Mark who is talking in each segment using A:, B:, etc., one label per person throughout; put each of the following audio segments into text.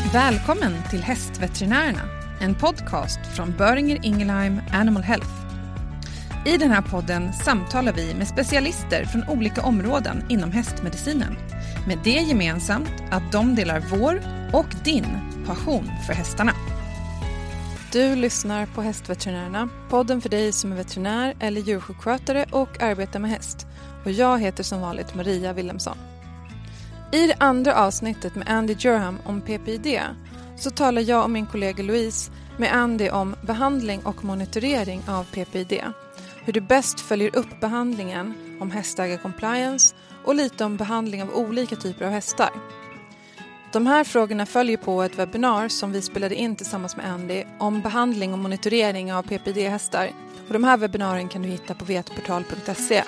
A: Välkommen till Hästveterinärerna, en podcast från Boehringer Ingelheim Animal Health. I den här podden samtalar vi med specialister från olika områden inom hästmedicinen. Med det gemensamt att de delar vår och din passion för hästarna.
B: Du lyssnar på Hästveterinärerna, podden för dig som är veterinär eller djursjukskötare och arbetar med häst. Och jag heter som vanligt Maria Wilhelmsson. I det andra avsnittet med Andy Durham om PPID så talar jag och min kollega Louise med Andy om behandling och monitorering av PPID. Hur du bäst följer upp behandlingen, om hästägar-compliance och lite om behandling av olika typer av hästar. De här frågorna följer på ett webbinar som vi spelade in tillsammans med Andy om behandling och monitorering av PPID-hästar. Och de här webbinarien kan du hitta på vetportal.se.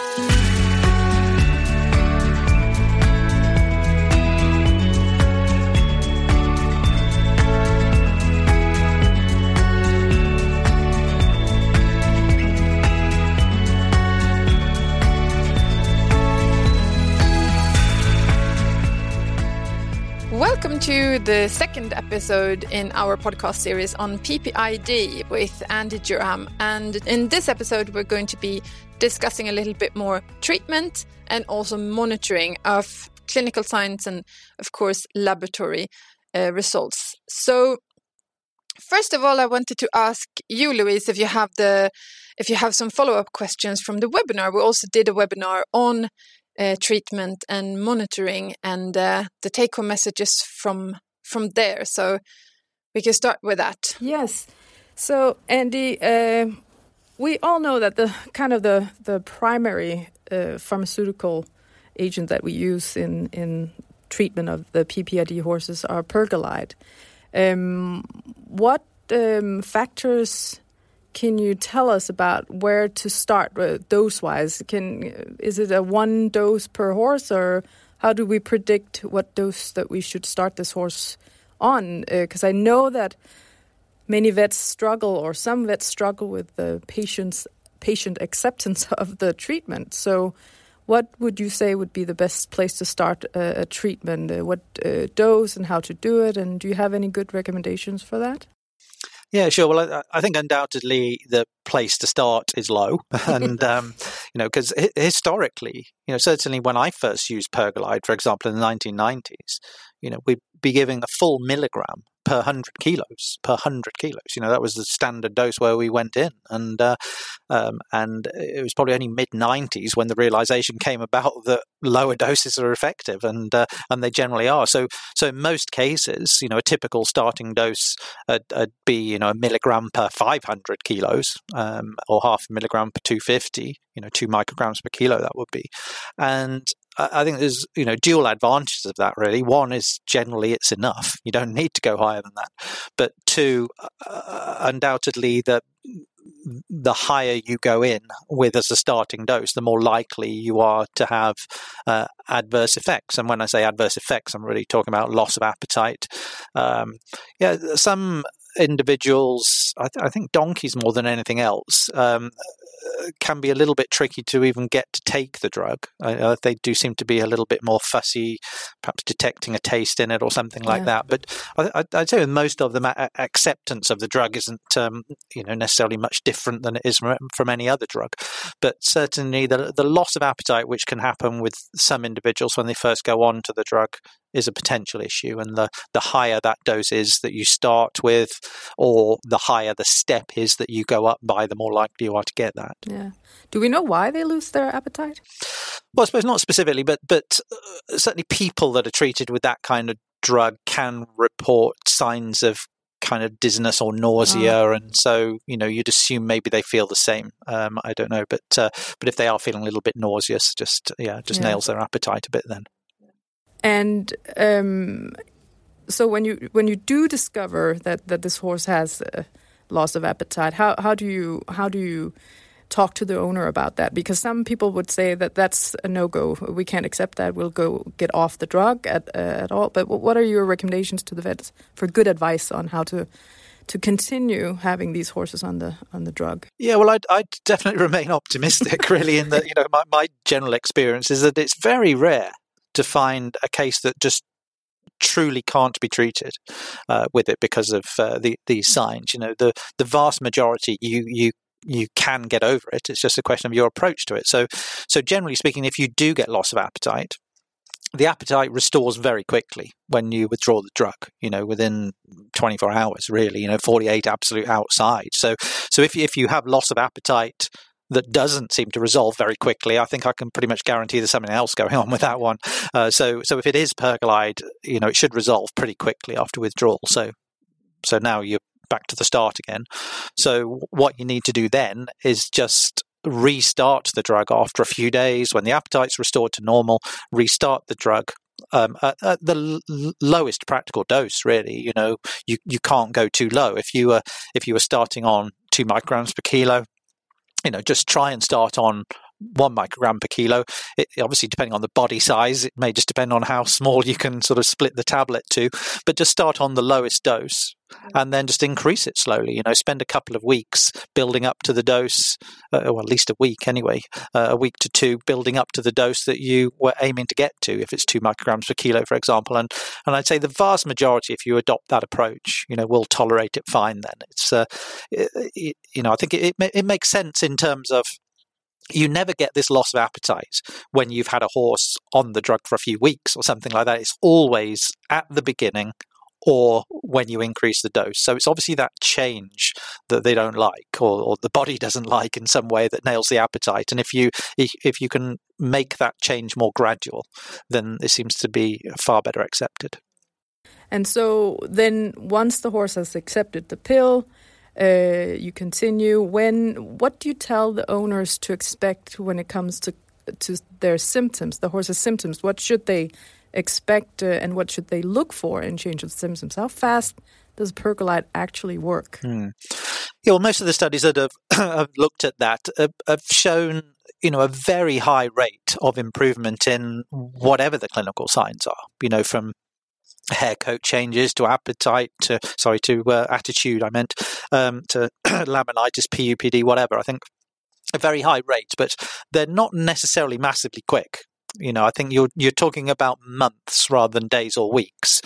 B: Welcome to the second episode in our podcast series on PPID with Andy Durham. And in this episode, we're going to be discussing a little bit more treatment and also monitoring of clinical signs and, of course, laboratory results. So, first of all, I wanted to ask you, Louise, if you have some follow-up questions from the webinar. We also did a webinar on treatment and monitoring and the take-home messages from there. So we can start with that.
C: Yes. So Andy, we all know that the primary pharmaceutical agent that we use in treatment of the PPID horses are pergolide. What factors can you tell us about where to start dose-wise? Is it a one dose per horse, or how do we predict what dose that we should start this horse on? Because I know that many vets struggle, or some vets struggle with the patient acceptance of the treatment. So what would you say would be the best place to start a treatment? What dose and how to do it? And do you have any good recommendations for that?
D: Yeah, sure. Well, I think undoubtedly the place to start is low. And, because historically, certainly when I first used pergolide, for example, in the 1990s, we'd be giving a full milligram per 100 kilos. That was the standard dose where we went in. And it was probably only mid-90s when the realization came about that lower doses are effective, and they generally are. So in most cases, a typical starting dose would be, a milligram per 500 kilos, or half a milligram per 250, 2 micrograms per kilo that would be. And I think there's, dual advantages of that, really. One is generally it's enough. You don't need to go higher than that. But two, undoubtedly the higher you go in with as a starting dose, the more likely you are to have adverse effects. And when I say adverse effects, I'm really talking about loss of appetite. Some individuals, I think donkeys more than anything else, can be a little bit tricky to even get to take the drug. They do seem to be a little bit more fussy, perhaps detecting a taste in it or something like that. But I'd say with most of them, acceptance of the drug isn't necessarily much different than it is from any other drug. But certainly the loss of appetite, which can happen with some individuals when they first go on to the drug, is a potential issue. And the higher that dose is that you start with, or the higher the step is that you go up by, the more likely you are to get that.
C: Yeah. Do we know why they lose their appetite?
D: Well, I suppose not specifically, but certainly people that are treated with that kind of drug can report signs of kind of dizziness or nausea, and so you'd assume maybe they feel the same. I don't know, but if they are feeling a little bit nauseous, just nails their appetite a bit then.
C: And so when you do discover that this horse has loss of appetite, how do you talk to the owner about that? Because some people would say that that's a no-go. We can't accept that. We'll go get off the drug at all. But what are your recommendations to the vets for good advice on how to continue having these horses on the drug?
D: Yeah, well, I'd definitely remain optimistic, really, in that my general experience is that it's very rare to find a case that just truly can't be treated with it because of these signs. The vast majority you can get over it. It's just a question of your approach to it. So generally speaking, if you do get loss of appetite, the appetite restores very quickly when you withdraw the drug, within 24 hours, really, 48 absolute outside. So if you have loss of appetite that doesn't seem to resolve very quickly, I think I can pretty much guarantee there's something else going on with that one. So if it is Pergolide, it should resolve pretty quickly after withdrawal. So now you're back to the start again. So what you need to do then is just restart the drug after a few days when the appetite's restored to normal. Restart the drug at the lowest practical dose. Really, you can't go too low. If you were starting on 2 micrograms per kilo, just try and start on 1 microgram per kilo. It, obviously, depending on the body size, it may just depend on how small you can sort of split the tablet to. But just start on the lowest dose and then just increase it slowly. Spend a couple of weeks building up to the dose, or at least a week anyway, a week to 2, building up to the dose that you were aiming to get to, if it's 2 micrograms per kilo, for example. And I'd say the vast majority, if you adopt that approach, will tolerate it fine then. It's, I think it makes sense in terms of, you never get this loss of appetite when you've had a horse on the drug for a few weeks or something like that. It's always at the beginning or when you increase the dose. So it's obviously that change that they don't like, or the body doesn't like in some way, that nails the appetite. And if you can make that change more gradual, then it seems to be far better accepted.
C: And so then once the horse has accepted the pill, you continue. What do you tell the owners to expect when it comes to their symptoms, the horse's symptoms? What should they expect and what should they look for in change of symptoms? How fast does Pergolide actually work?
D: Yeah, well, most of the studies that have looked at that have shown a very high rate of improvement in whatever the clinical signs are. From hair coat changes to appetite to attitude, to laminitis, PUPD, whatever. I think a very high rate, but they're not necessarily massively quick. I think you're talking about months rather than days or weeks.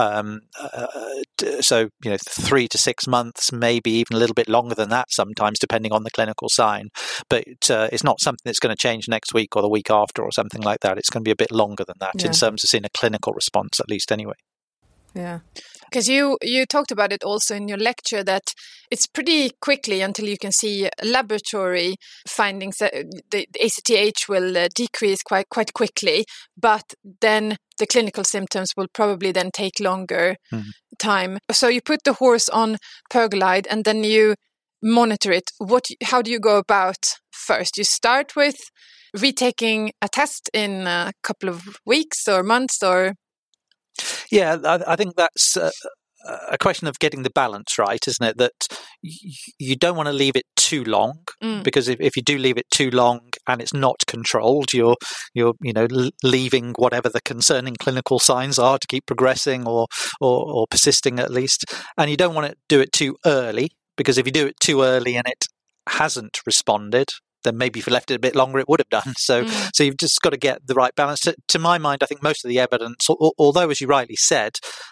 D: So 3 to 6 months, maybe even a little bit longer than that sometimes, depending on the clinical sign. But it's not something that's going to change next week or the week after or something like that. It's going to be a bit longer than that in terms of seeing a clinical response, at least anyway.
B: Yeah, because you talked about it also in your lecture, that it's pretty quickly until you can see laboratory findings that the ACTH will decrease quite quickly, but then the clinical symptoms will probably then take longer time. So you put the horse on Pergolide and then you monitor it. How do you go about first? You start with retaking a test in a couple of weeks or months, or?
D: Yeah, I think that's a question of getting the balance right, isn't it? That you don't want to leave it too long, because if you do leave it too long and it's not controlled, you're leaving whatever the concerning clinical signs are to keep progressing or persisting at least. And you don't want to do it too early, because if you do it too early and it hasn't responded, then maybe if you left it a bit longer, it would have done. So you've just got to get the right balance. To my mind, I think most of the evidence, although, as you rightly said,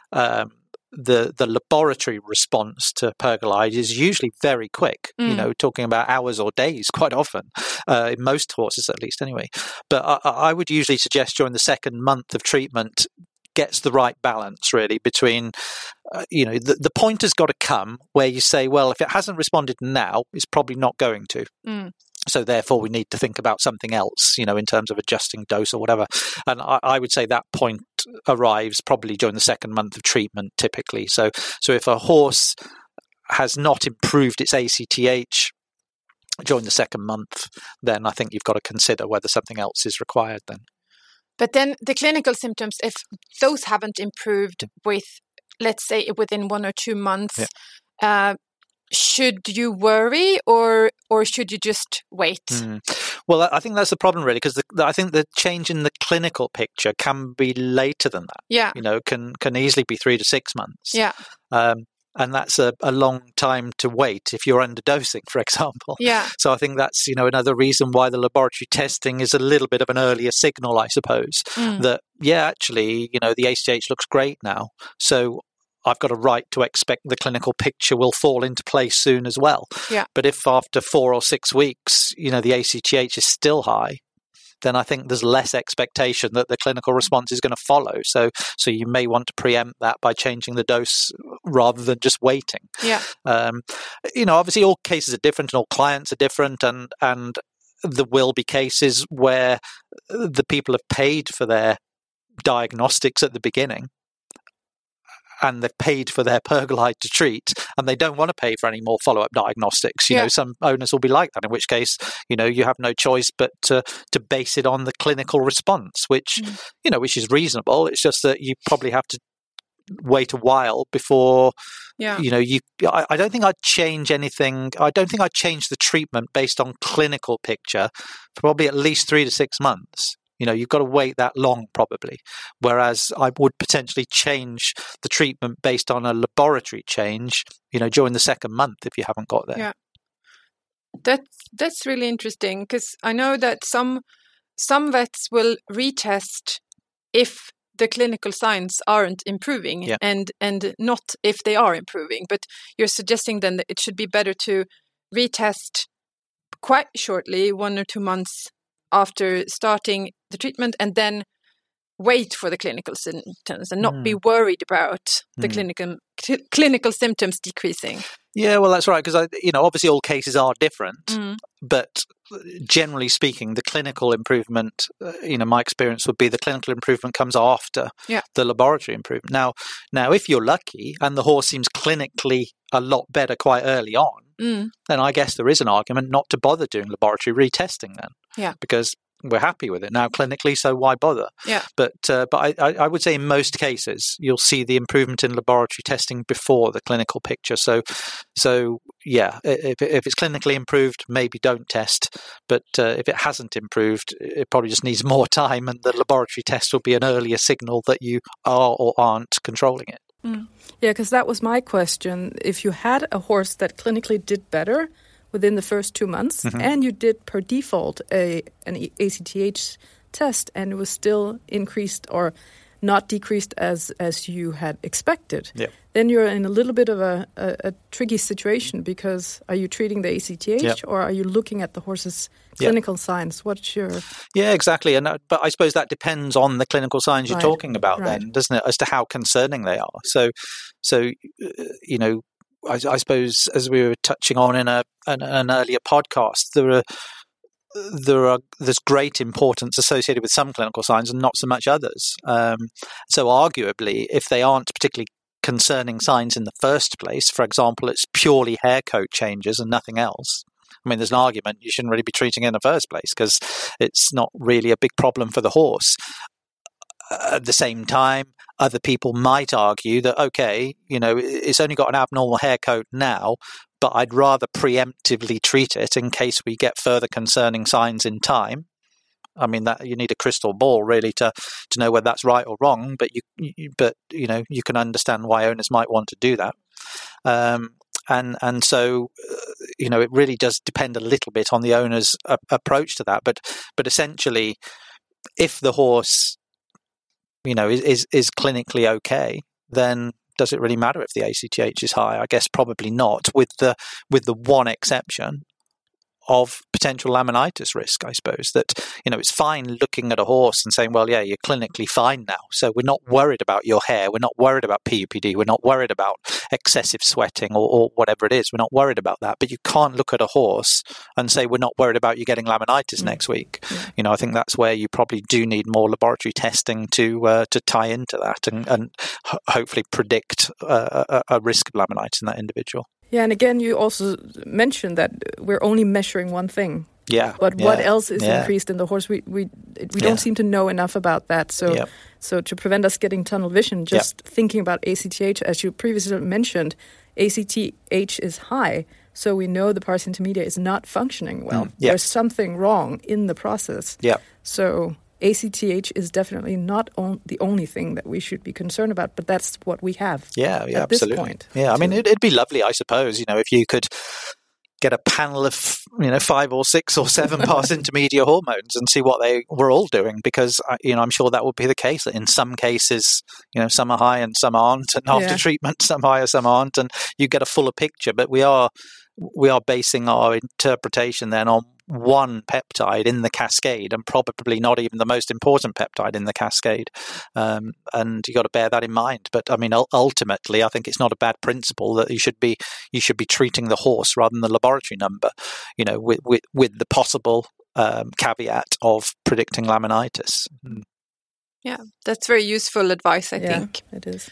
D: the laboratory response to Pergolide is usually very quick, talking about hours or days quite often, in most horses at least anyway. But I would usually suggest during the second month of treatment gets the right balance really between, the point has got to come where you say, well, if it hasn't responded now, it's probably not going to. So therefore, we need to think about something else, in terms of adjusting dose or whatever. And I would say that point arrives probably during the second month of treatment, typically. So if a horse has not improved its ACTH during the second month, then I think you've got to consider whether something else is required then.
B: But then the clinical symptoms, if those haven't improved with, let's say, within 1 or 2 months, should you worry or should you just wait?
D: Well, I think that's the problem really, because I think the change in the clinical picture can be later than that.
B: Yeah.
D: Can easily be 3 to 6 months.
B: Yeah.
D: And that's a long time to wait if you're underdosing, for example.
A: Yeah.
D: So I think that's, another reason why the laboratory testing is a little bit of an earlier signal, I suppose, that, actually, the ACTH looks great now. So I've got a right to expect the clinical picture will fall into place soon as well.
A: Yeah.
D: But if after 4 or 6 weeks, the ACTH is still high, then I think there's less expectation that the clinical response is going to follow. So you may want to preempt that by changing the dose rather than just waiting.
A: Yeah.
D: Obviously all cases are different and all clients are different, and there will be cases where the people have paid for their diagnostics at the beginning, and they've paid for their Pergolide to treat, and they don't want to pay for any more follow-up diagnostics. Some owners will be like that, in which case, you have no choice but to base it on the clinical response, which is reasonable. It's just that you probably have to wait a while before, I don't think I'd change anything. I don't think I'd change the treatment based on clinical picture for probably at least 3 to 6 months. You've got to wait that long probably, whereas I would potentially change the treatment based on a laboratory change, during the second month if you haven't got there.
A: Yeah, that's really interesting, because I know that some vets will retest if the clinical signs aren't improving, and not if they are improving. But you're suggesting then that it should be better to retest quite shortly, 1 or 2 months after starting the treatment, and then wait for the clinical symptoms and not be worried about the clinical symptoms decreasing.
D: Yeah, well, that's right, because obviously all cases are different, but generally speaking, the clinical improvement, my experience would be the clinical improvement comes after the laboratory improvement. Now, if you're lucky and the horse seems clinically a lot better quite early on, then I guess there is an argument not to bother doing laboratory retesting then.
A: Yeah.
D: Because we're happy with it now clinically, so why bother?
A: Yeah.
D: But I would say in most cases you'll see the improvement in laboratory testing before the clinical picture. So yeah, if it's clinically improved, maybe don't test. But if it hasn't improved, it probably just needs more time, and the laboratory test will be an earlier signal that you are or aren't controlling it.
C: Yeah, because that was my question. If you had a horse that clinically did better within the first 2 months, and you did per default an ACTH test, and it was still increased or not decreased as you had expected, then you're in a little bit of a tricky situation, because are you treating the ACTH or are you looking at the horse's clinical signs? What's your...
D: Yeah, exactly. But I suppose that depends on the clinical signs you're talking about then, doesn't it, as to how concerning they are. So I suppose, as we were touching on in an earlier podcast, there's great importance associated with some clinical signs and not so much others. So arguably, if they aren't particularly concerning signs in the first place, for example, it's purely hair coat changes and nothing else, I mean, there's an argument you shouldn't really be treating it in the first place, because it's not really a big problem for the horse. At the same time, other people might argue that, okay, it's only got an abnormal hair coat now, but I'd rather preemptively treat it in case we get further concerning signs in time. I mean, that you need a crystal ball really to know whether that's right or wrong, but you can understand why owners might want to do that. And so, it really does depend a little bit on the owner's approach to that. But essentially, if the horse is clinically okay, then does it really matter if the ACTH is high? I guess probably not, with the one exception of potential laminitis risk, I suppose. That, it's fine looking at a horse and saying, well, yeah, you're clinically fine now, so we're not worried about your hair, we're not worried about PUPD, we're not worried about excessive sweating or whatever it is, we're not worried about that. But you can't look at a horse and say, we're not worried about you getting laminitis next week. I think that's where you probably do need more laboratory testing to tie into that and hopefully predict a risk of laminitis in that individual.
C: Yeah, and again, you also mentioned that we're only measuring one thing.
D: Yeah.
C: But what else is increased in the horse? We don't seem to know enough about that. So to prevent us getting tunnel vision, just thinking about ACTH, as you previously mentioned, ACTH is high, so we know the pars intermedia is not functioning well. There's something wrong in the process.
D: Yeah.
C: So ACTH is definitely not the only thing that we should be concerned about, but that's what we have.
D: Yeah,
C: at
D: absolutely.
C: This point.
D: Yeah, I mean, it'd be lovely, I suppose, if you could get a panel of 5 or 6 or 7 past intermediate hormones and see what they were all doing, because I'm sure that would be the case, that in some cases some are high and some aren't, and after treatment some higher, some aren't, and you get a fuller picture. But we are basing our interpretation then on one peptide in the cascade, and probably not even the most important peptide in the cascade, and you got to bear that in mind. But I mean, ultimately, I think it's not a bad principle that you should be treating the horse rather than the laboratory number, with the possible caveat of predicting laminitis.
B: Yeah, that's very useful advice, I think.
C: It is.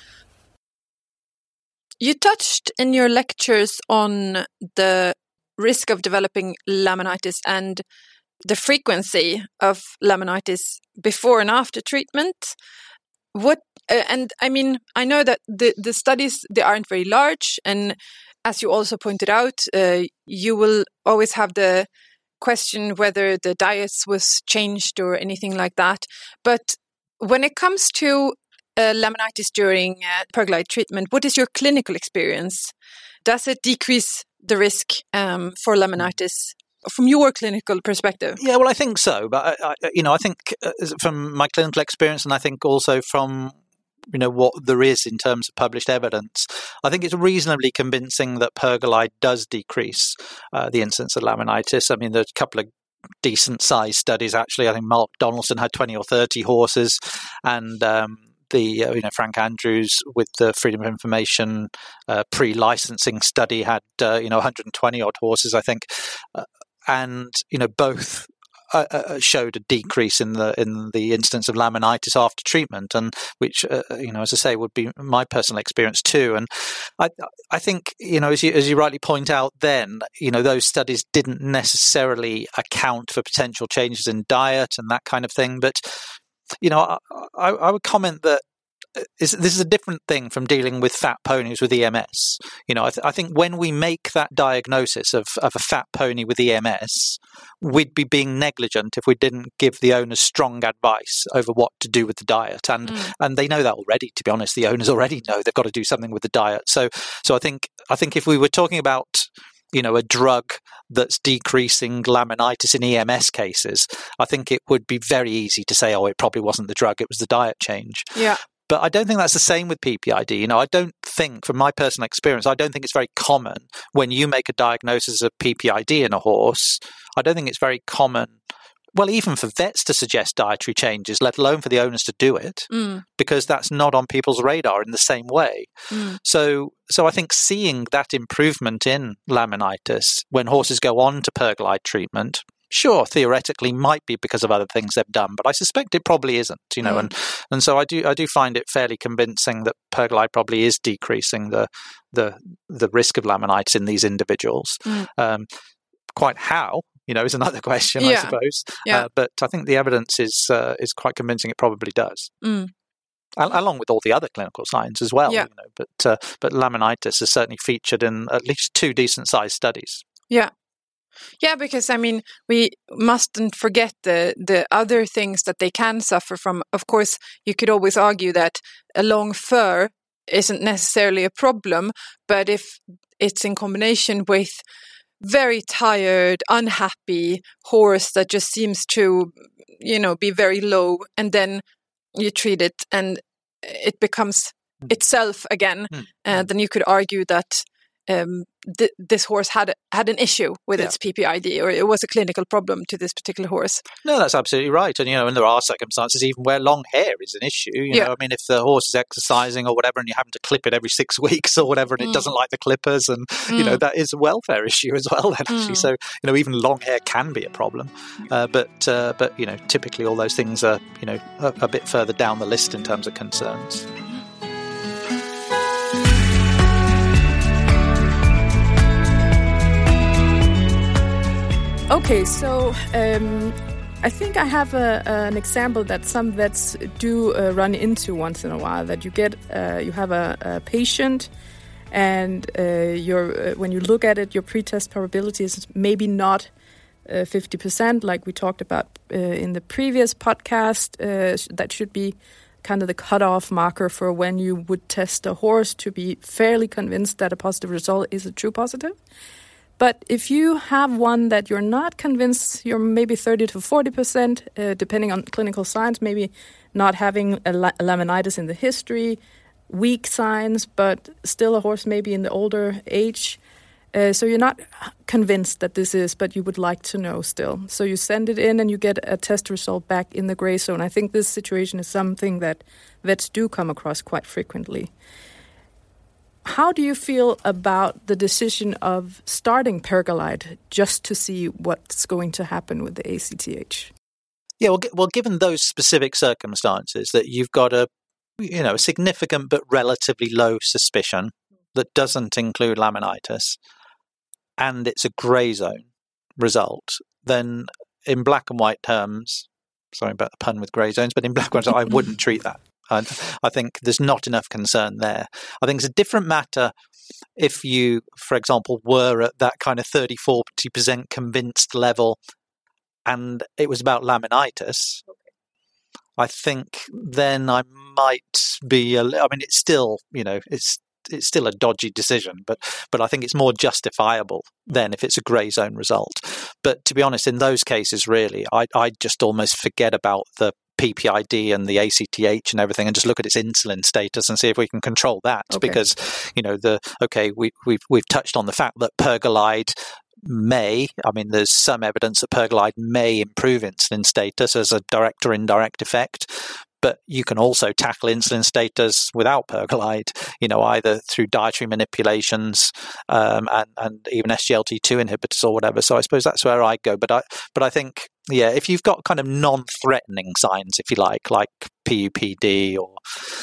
B: You touched in your lectures on the risk of developing laminitis and the frequency of laminitis before and after treatment. And I mean, I know that the studies, they aren't very large, and as you also pointed out, you will always have the question whether the diets was changed or anything like that. But when it comes to laminitis during Pergolide treatment, what is your clinical experience? Does it decrease the risk for laminitis from your clinical perspective?
D: Yeah, well, I think so. But I think from my clinical experience, and I think also from what there is in terms of published evidence, I think it's reasonably convincing that Pergolide does decrease the incidence of laminitis. I mean, there's a couple of decent sized studies actually. I think Mark Donaldson had 20 or 30 horses, and Frank Andrews with the Freedom of Information pre-licensing study had 120 odd horses, I think, and both showed a decrease in the incidence of laminitis after treatment, and which as I say, would be my personal experience too. And I think as you rightly point out, then those studies didn't necessarily account for potential changes in diet and that kind of thing, but I would comment that this is a different thing from dealing with fat ponies with EMS. I think when we make that diagnosis of a fat pony with EMS, we'd be being negligent if we didn't give the owners strong advice over what to do with the diet. And they know that already, to be honest. The owners already know they've got to do something with the diet. So I think if we were talking about a drug that's decreasing laminitis in EMS cases, I think it would be very easy to say, it probably wasn't the drug, it was the diet change.
B: Yeah.
D: But I don't think that's the same with PPID. I don't think, from my personal experience, I don't think it's very common when you make a diagnosis of PPID in a horse. I don't think it's very common, well, even for vets to suggest dietary changes, let alone for the owners to do it, because that's not on people's radar in the same way. So I think seeing that improvement in laminitis when horses go on to Pergolide treatment, sure, theoretically might be because of other things they've done, but I suspect it probably isn't, and so I do find it fairly convincing that Pergolide probably is decreasing the risk of laminitis in these individuals. Quite how, is another question, I suppose.
B: Yeah.
D: But I think the evidence is quite convincing. It probably does. Along with all the other clinical signs as well.
B: Yeah.
D: But laminitis is certainly featured in at least 2 decent-sized studies.
B: Yeah. Yeah, because I mean, we mustn't forget the other things that they can suffer from. Of course, you could always argue that a long fur isn't necessarily a problem, but if it's in combination with very tired, unhappy horse that just seems to, be very low, and then you treat it and it becomes itself again, then you could argue that this horse had an issue with its PPID, or it was a clinical problem to this particular horse.
D: No, that's absolutely right. And, and there are circumstances even where long hair is an issue. You know, I mean, if the horse is exercising or whatever and you happen to clip it every 6 weeks or whatever, and it doesn't like the clippers, and, that is a welfare issue as well, then, actually. So, even long hair can be a problem. But typically all those things are, a bit further down the list in terms of concerns.
C: Okay, so I think I have an example that some vets do run into once in a while. That you have a patient, and when you look at it, your pretest probability is maybe not 50%, like we talked about in the previous podcast. That should be kind of the cutoff marker for when you would test a horse to be fairly convinced that a positive result is a true positive. But if you have one that you're not convinced, you're maybe 30 to 40%, depending on clinical signs, maybe not having a laminitis in the history, weak signs, but still a horse maybe in the older age. So you're not convinced that this is, but you would like to know still. So you send it in and you get a test result back in the gray zone. I think this situation is something that vets do come across quite frequently. How do you feel about the decision of starting Pergolide just to see what's going to happen with the ACTH?
D: Yeah, well, given those specific circumstances, that you've got a significant but relatively low suspicion that doesn't include laminitis, and it's a grey zone result, then in black and white terms, sorry about the pun with grey zones, but in black and white I wouldn't treat that. I think there's not enough concern there. I think it's a different matter if you, for example, were at that kind of 30-40% convinced level and it was about laminitis. I think then I might be, it's still, it's still a dodgy decision, but I think it's more justifiable then if it's a grey zone result. But to be honest, in those cases, really, I just almost forget about the PPID and the ACTH and everything, and just look at its insulin status and see if we can control that. Okay. Because we've touched on the fact that Pergolide there's some evidence that Pergolide may improve insulin status as a direct or indirect effect. But you can also tackle insulin status without Pergolide, either through dietary manipulations and even SGLT2 inhibitors or whatever. So I suppose that's where I go. But I think, if you've got kind of non-threatening signs, if you like PUPD or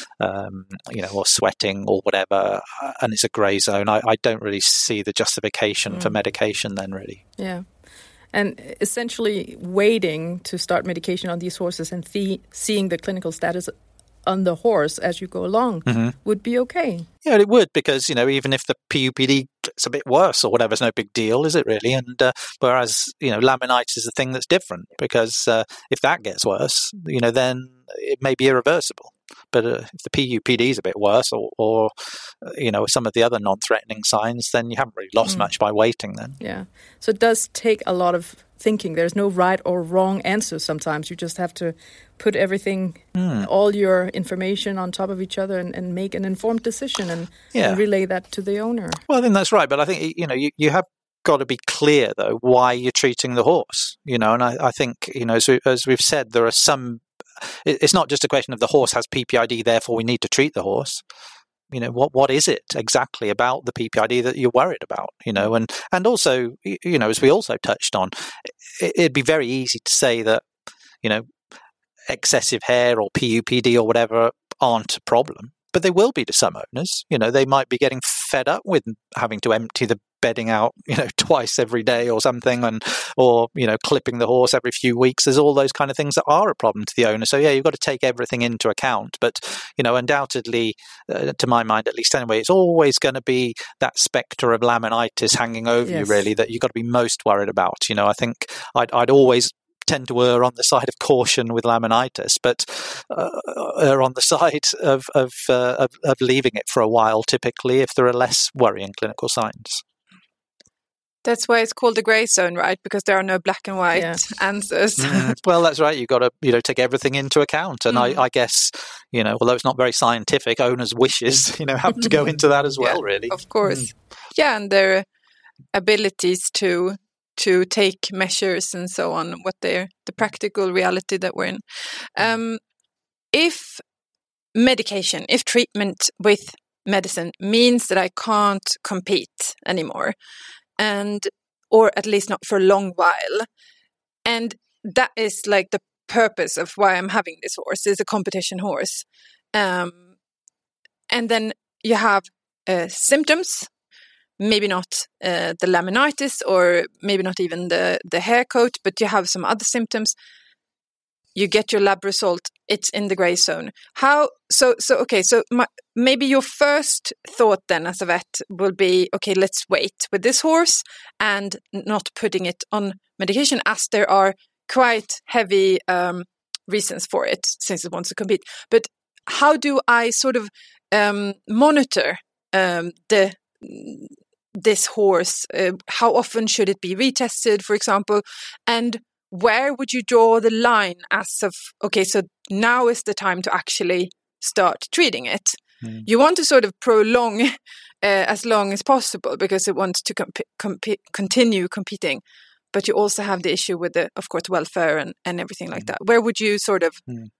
D: or sweating or whatever, and it's a grey zone, I don't really see the justification for medication then, really.
C: Yeah. And essentially waiting to start medication on these horses and seeing the clinical status on the horse as you go along would be okay.
D: Yeah, it would, because, even if the PUPD gets a bit worse or whatever, it's no big deal, is it really? And whereas, laminitis is a thing that's different, because if that gets worse, then it may be irreversible. But if the PUPD is a bit worse or some of the other non-threatening signs, then you haven't really lost much by waiting then.
C: Yeah. So it does take a lot of thinking. There's no right or wrong answer sometimes. You just have to put everything, all your information on top of each other and make an informed decision and relay that to the owner. Well,
D: I think that's right. But I think, you have got to be clear, though, why you're treating the horse. And I think, as we've said, there are some... It's not just a question of the horse has PPID, therefore we need to treat the horse. What is it exactly about the PPID that you're worried about? And also, as we also touched on, it'd be very easy to say that, excessive hair or PUPD or whatever aren't a problem. But they will be to some owners. They might be getting fed up with having to empty the bedding out, twice every day or something, or clipping the horse every few weeks. There's all those kind of things that are a problem to the owner. So you've got to take everything into account. But undoubtedly, to my mind at least anyway, it's always going to be that spectre of laminitis hanging over you, really, that you've got to be most worried about. I think I'd always tend to err on the side of caution with laminitis, but err on the side of leaving it for a while, typically, if there are less worrying clinical signs.
B: That's why it's called the grey zone, right? Because there are no black and white answers.
D: Well, that's right. You've got to take everything into account. And I guess, although it's not very scientific, owners' wishes, have to go into that as well, really.
B: Of course. Yeah, and their abilities to take measures and so on, the practical reality that we're in. If treatment with medicine means that I can't compete anymore, or at least not for a long while, and that is like the purpose of why I'm having this horse, is a competition horse, and then you have symptoms, maybe not the laminitis or maybe not even the hair coat, but you have some other symptoms. you get your lab result, it's in the gray zone. Maybe your first thought then as a vet will be, okay, let's wait with this horse and not putting it on medication, as there are quite heavy reasons for it since it wants to compete. But how do I sort of monitor this horse? How often should it be retested, for example? And where would you draw the line as of, okay, so now is the time to actually start treating it? You want to sort of prolong as long as possible because it wants to continue competing. But you also have the issue with the, of course, welfare and everything like that. Where would you sort of...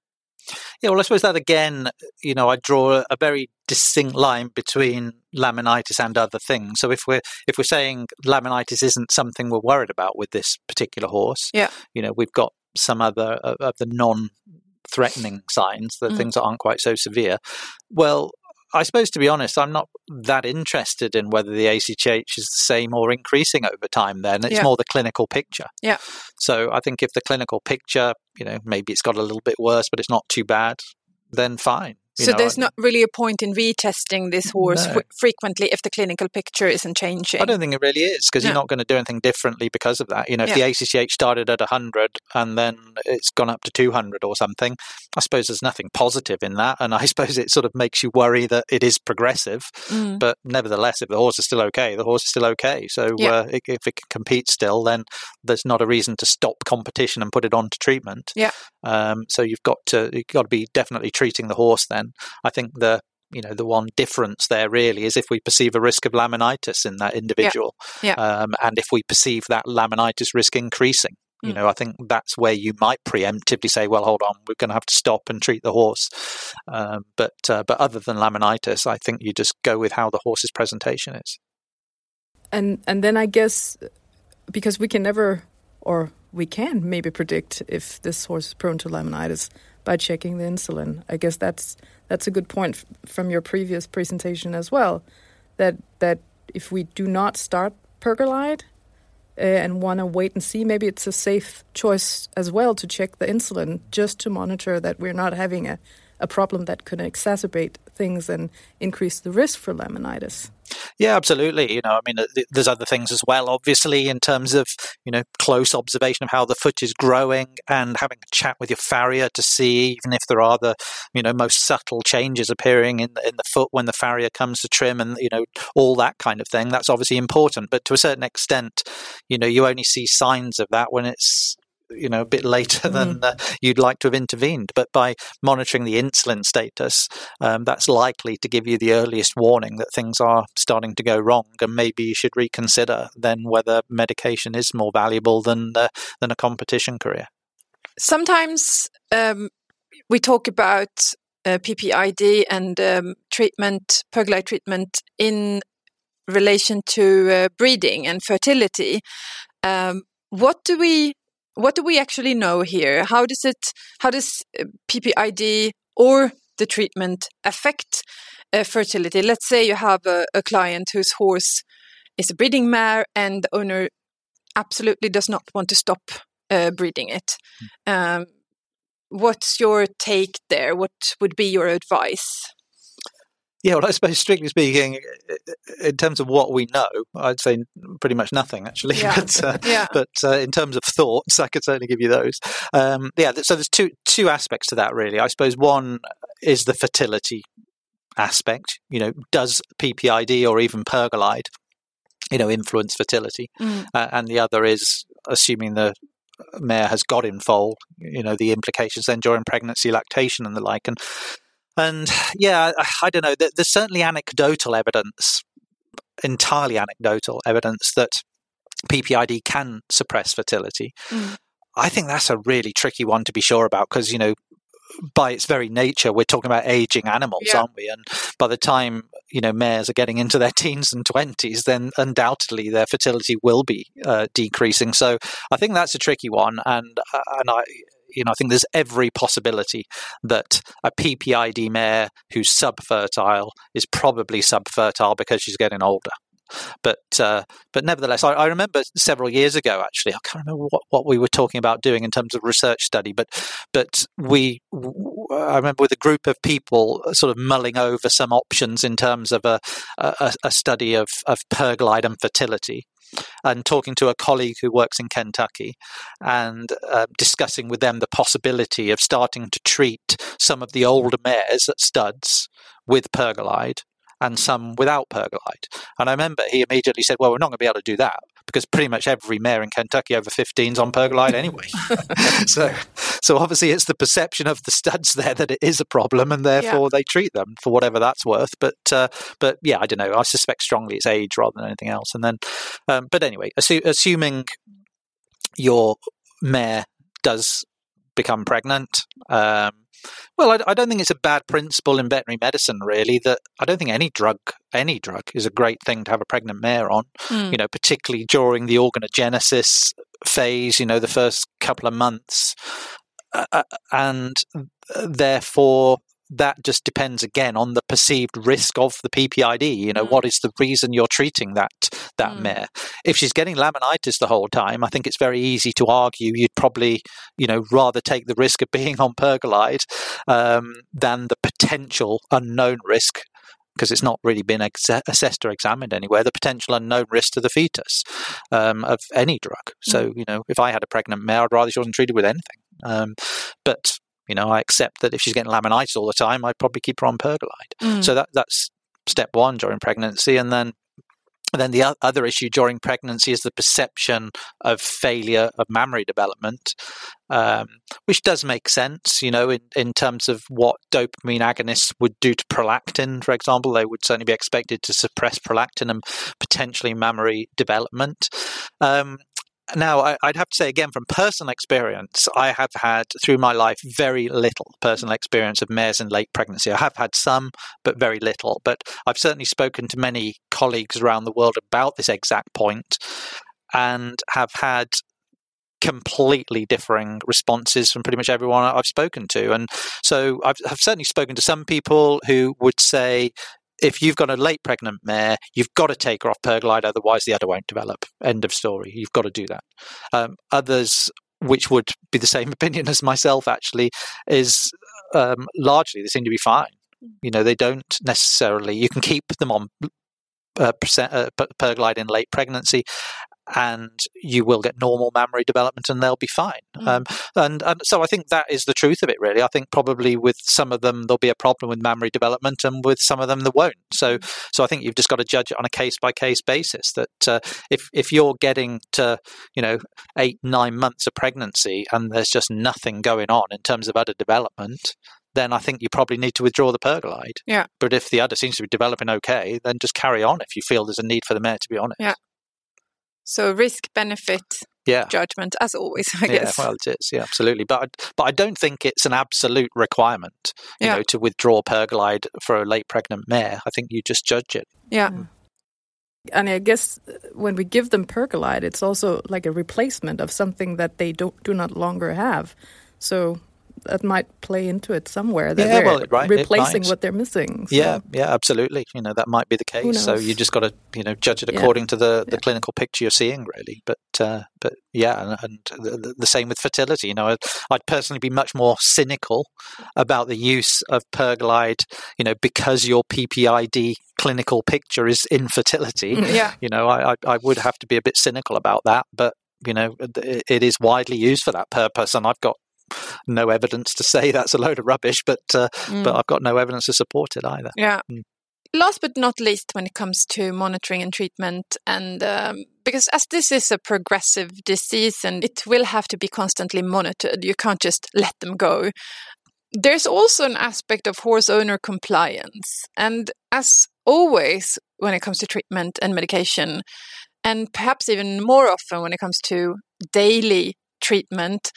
D: Yeah, well, I suppose that again, I draw a very distinct line between laminitis and other things. So if we're saying laminitis isn't something we're worried about with this particular horse, we've got some other of the non-threatening signs, the things that aren't quite so severe. Well, I suppose, to be honest, I'm not that interested in whether the ACTH is the same or increasing over time then. It's more the clinical picture. Yeah. So I think if the clinical picture, maybe it's got a little bit worse, but it's not too bad, then fine.
B: So there's not really a point in retesting this horse frequently if the clinical picture isn't changing?
D: I don't think it really is, because you're not going to do anything differently because of that. If the ACTH started at 100 and then it's gone up to 200 or something, I suppose there's nothing positive in that. And I suppose it sort of makes you worry that it is progressive. But nevertheless, if the horse is still okay, the horse is still okay. So if it can compete still, then there's not a reason to stop competition and put it on to treatment. So you've got to be definitely treating the horse then. I think the one difference there really is if we perceive a risk of laminitis in that individual, and if we perceive that laminitis risk increasing. I think that's where you might preemptively say, well, hold on, we're going to have to stop and treat the horse. But other than laminitis, I think you just go with how the horse's presentation is.
C: And then I guess, because we can never, or we can maybe predict if this horse is prone to laminitis by checking the insulin. I guess that's a good point from your previous presentation as well, that if we do not start Pergolide and want to wait and see, maybe it's a safe choice as well to check the insulin just to monitor that we're not having a problem that could exacerbate things and increase the risk for laminitis.
D: Yeah, absolutely. There's other things as well, obviously, in terms of, close observation of how the foot is growing and having a chat with your farrier to see even if there are the, most subtle changes appearing in the foot when the farrier comes to trim and, all that kind of thing. That's obviously important. But to a certain extent, you only see signs of that when it's, a bit later than you'd like to have intervened. But by monitoring the insulin status, that's likely to give you the earliest warning that things are starting to go wrong, and maybe you should reconsider then whether medication is more valuable than a competition career.
B: Sometimes we talk about PPID and Pergolide treatment in relation to breeding and fertility. What do we actually know here? How does PPID or the treatment affect fertility? Let's say you have a client whose horse is a breeding mare and the owner absolutely does not want to stop breeding it. What's your take there? What would be your advice?
D: Yeah, well, I suppose strictly speaking, in terms of what we know, I'd say pretty much nothing, actually. But in terms of thoughts, I could certainly give you those. So there's two aspects to that, really. I suppose one is the fertility aspect. Does PPID or even Pergolide, influence fertility? And the other is, assuming the mare has got in foal, the implications then during pregnancy, lactation and the like. And yeah, I don't know. There's certainly entirely anecdotal evidence that PPID can suppress fertility. I think that's a really tricky one to be sure about because, by its very nature, we're talking about aging animals, aren't we? And by the time, mares are getting into their teens and 20s, then undoubtedly their fertility will be decreasing. So I think that's a tricky one. And I think there's every possibility that a PPID mare who's subfertile is probably subfertile because she's getting older. But nevertheless, I remember several years ago, actually, I can't remember what we were talking about doing in terms of research study, but I remember with a group of people sort of mulling over some options in terms of a study of Pergolide and fertility, and talking to a colleague who works in Kentucky and discussing with them the possibility of starting to treat some of the older mares at studs with Pergolide and some without Pergolide. And I remember he immediately said, well, we're not going to be able to do that because pretty much every mare in Kentucky over 15 is on Pergolide anyway. So obviously it's the perception of the studs there that it is a problem, and therefore they treat them for whatever that's worth. But yeah, I don't know. I suspect strongly it's age rather than anything else. And then, but anyway, assuming your mare does become pregnant, well, I don't think it's a bad principle in veterinary medicine, really, that I don't think any drug is a great thing to have a pregnant mare on, particularly during the organogenesis phase, the first couple of months. And therefore, that just depends again on the perceived risk of the PPID. What is the reason you're treating that mare? If she's getting laminitis the whole time, I think it's very easy to argue you'd probably, rather take the risk of being on Pergolide than the potential unknown risk, because it's not really been assessed or examined anywhere, the potential unknown risk to the fetus of any drug. So, if I had a pregnant mare, I'd rather she wasn't treated with anything. But I accept that if she's getting laminitis all the time, I'd probably keep her on Pergolide. So that's step one during pregnancy. And then the other issue during pregnancy is the perception of failure of mammary development, which does make sense, in terms of what dopamine agonists would do to prolactin, for example. They would certainly be expected to suppress prolactin and potentially mammary development. Now, I'd have to say, again, from personal experience, I have had, through my life, very little personal experience of mares in late pregnancy. I have had some, but very little. But I've certainly spoken to many colleagues around the world about this exact point and have had completely differing responses from pretty much everyone I've spoken to. And so I've certainly spoken to some people who would say, if you've got a late pregnant mare, you've got to take her off Pergolide, otherwise the udder won't develop. End of story. You've got to do that. Others, which would be the same opinion as myself, actually, is largely they seem to be fine. They don't necessarily. You can keep them on Pergolide in late pregnancy, and you will get normal mammary development and they'll be fine. And so I think that is the truth of it, really. I think probably with some of them, there'll be a problem with mammary development, and with some of them, there won't. So I think you've just got to judge it on a case-by-case basis, that if you're getting to, 8-9 months of pregnancy and there's just nothing going on in terms of udder development, then I think you probably need to withdraw the Pergolide.
A: Yeah.
D: But if the udder seems to be developing okay, then just carry on if you feel there's a need for the mare to be on it.
A: Yeah. So risk-benefit judgment, as always, I guess.
D: Yeah, well, it is. Yeah, absolutely. But I don't think it's an absolute requirement, to withdraw Pergolide for a late pregnant mare. I think you just judge it.
A: Yeah.
C: And I guess when we give them Pergolide, it's also like a replacement of something that they do not longer have. So that might play into it somewhere, that we're replacing what they're missing. So.
D: Yeah, absolutely. That might be the case. So you just got to, judge it according to the clinical picture you're seeing, really. But yeah, and the same with fertility. I'd personally be much more cynical about the use of Pergolide, because your PPID clinical picture is infertility. I would have to be a bit cynical about that. But, it is widely used for that purpose, and I've got no evidence to say that's a load of rubbish, but I've got no evidence to support it either.
A: Yeah. Last but not least, when it comes to monitoring and treatment, and because as this is a progressive disease and it will have to be constantly monitored, you can't just let them go. There's also an aspect of horse owner compliance. And as always, when it comes to treatment and medication, and perhaps even more often when it comes to daily treatment,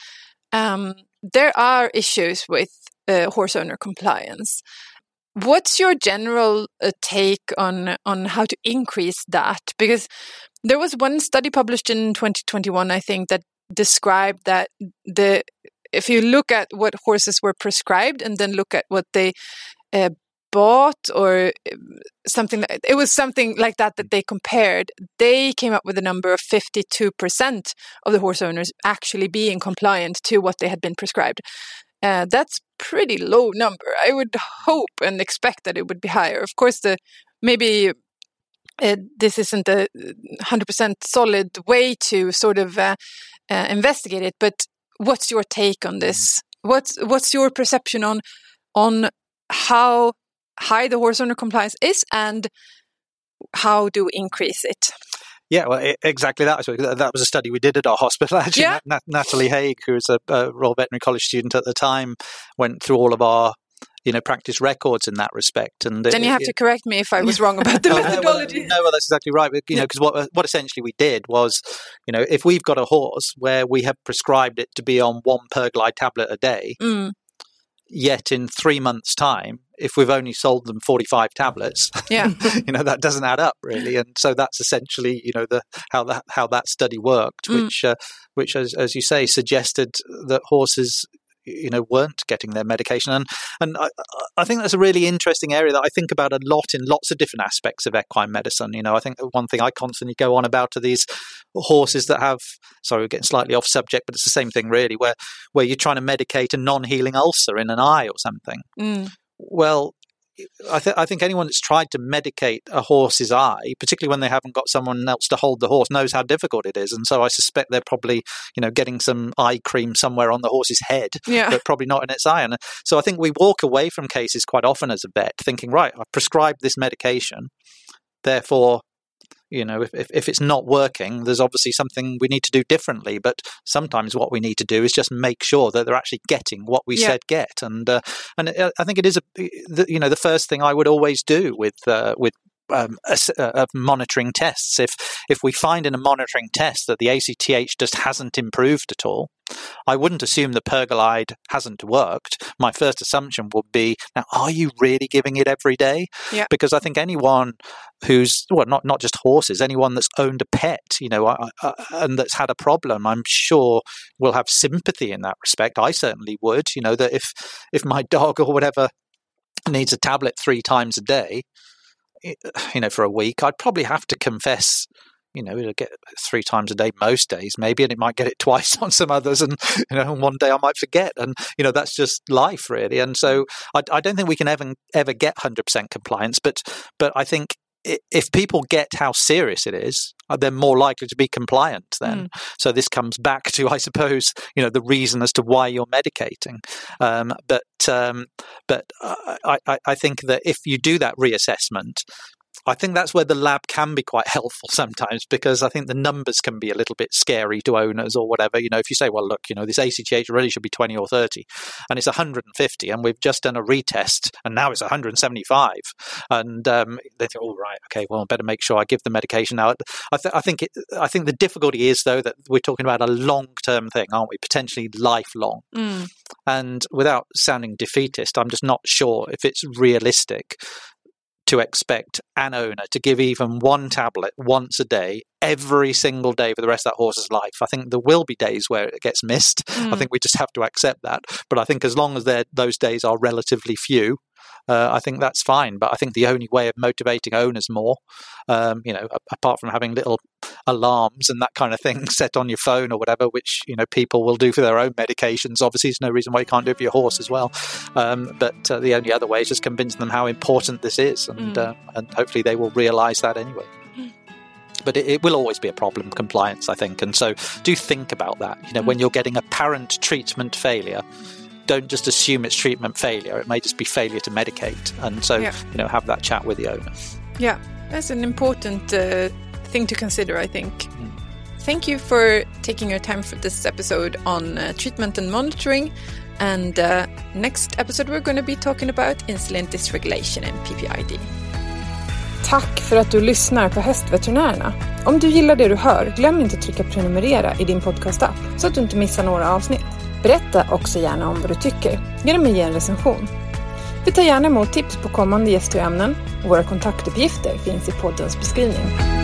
A: there are issues with horse owner compliance. What's your general take on how to increase that? Because there was one study published in 2021, I think, that described that if you look at what horses were prescribed and then look at what they
B: bought or something. It was something like that they compared. They came up with a number of 52% of the horse owners actually being compliant to what they had been prescribed. That's pretty low number. I would hope and expect that it would be higher. Of course, maybe this isn't a 100% solid way to sort of investigate it. But what's your take on this? What's your perception on how high the horse owner compliance is and how do we increase it?
D: Yeah, well, exactly that. That was a study we did at our hospital. Actually, yeah. Natalie Haig, who was a Royal Veterinary College student at the time, went through all of our practice records in that respect. And
B: then you have to correct me if I was wrong about the methodology.
D: No, that's exactly right. Because what essentially we did was, if we've got a horse where we have prescribed it to be on 1 Pergolide tablet a day, yet in 3 months' time, if we've only sold them 45 tablets, that doesn't add up really. And so that's essentially, how that study worked, which as you say, suggested that horses weren't getting their medication. And I think that's a really interesting area that I think about a lot in lots of different aspects of equine medicine. I think one thing I constantly go on about are these horses that have, sorry, we're getting slightly off subject, but it's the same thing really, where you're trying to medicate a non-healing ulcer in an eye or something. Well, I think anyone that's tried to medicate a horse's eye, particularly when they haven't got someone else to hold the horse, knows how difficult it is. And so I suspect they're probably, getting some eye cream somewhere on the horse's head, but probably not in its eye. And so I think we walk away from cases quite often as a vet thinking, right, I've prescribed this medication, therefore, if it's not working, there's obviously something we need to do differently. But sometimes what we need to do is just make sure that they're actually getting what we said get. And I think it is the first thing I would always do with monitoring tests. If we find in a monitoring test that the ACTH just hasn't improved at all, I wouldn't assume the Pergolide hasn't worked. My first assumption would be, now, are you really giving it every day? Yeah. Because I think anyone who's, not just horses, anyone that's owned a pet, and that's had a problem, I'm sure will have sympathy in that respect. I certainly would, that if my dog or whatever needs a tablet 3 times a day, for a week, I'd probably have to confess, it'll get 3 times a day most days, maybe, and it might get it twice on some others, and one day I might forget, and that's just life, really. And so I don't think we can ever get 100% compliance, but I think if people get how serious it is, they're more likely to be compliant then. So this comes back to, I suppose, the reason as to why you're medicating. But I think that if you do that reassessment, I think that's where the lab can be quite helpful sometimes, because I think the numbers can be a little bit scary to owners or whatever. If you say, well, look, this ACTH really should be 20 or 30 and it's 150 and we've just done a retest and now it's 175. And they think, oh, right, okay, well, I better make sure I give the medication now. I think the difficulty is, though, that we're talking about a long-term thing, aren't we? Potentially lifelong. And without sounding defeatist, I'm just not sure if it's realistic to expect an owner to give even 1 tablet once a day, every single day for the rest of that horse's life. I think there will be days where it gets missed. I think we just have to accept that. But I think as long as those days are relatively few, I think that's fine. But I think the only way of motivating owners more, apart from having little alarms and that kind of thing set on your phone or whatever, which people will do for their own medications. Obviously, there's no reason why you can't do it for your horse as well. But the only other way is just convincing them how important this is, and hopefully they will realise that anyway. But it will always be a problem, compliance, I think. And so do think about that. When you're getting apparent treatment failure, don't just assume it's treatment failure. It may just be failure to medicate. And so, have that chat with the owner. Yeah,
B: that's an important thing to consider, I think. Thank you for taking your time for this episode on treatment and monitoring. And next episode we're going to be talking about insulin dysregulation and PPID.
A: Tack för att du lyssnar på Hästveterinärerna. Om du gillar det du hör, glöm inte att trycka prenumerera i din podcastapp så att du inte missar några avsnitt. Berätta också gärna om vad du tycker genom att ge en recension. Vi tar gärna emot tips på kommande gäster och ämnen, och våra kontaktuppgifter finns i poddens beskrivning.